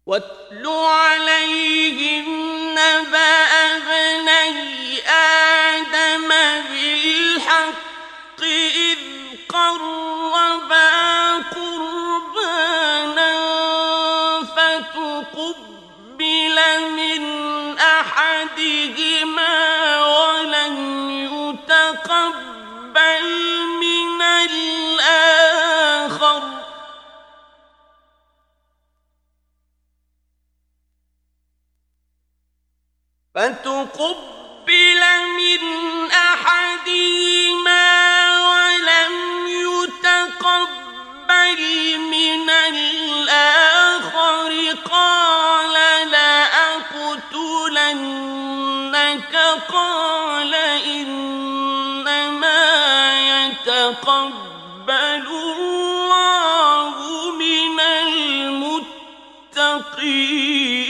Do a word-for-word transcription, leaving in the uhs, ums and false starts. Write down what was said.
واتل عليهم نبأ ابني آدم بالحق إذ قربا قربانا فتقبل من أحدهما ولم يتقبل من الآخر فتقبل من أحدهما ولم يتقبل من الآخر قال لأقتلنك قال إنما يتقبل الله من المتقين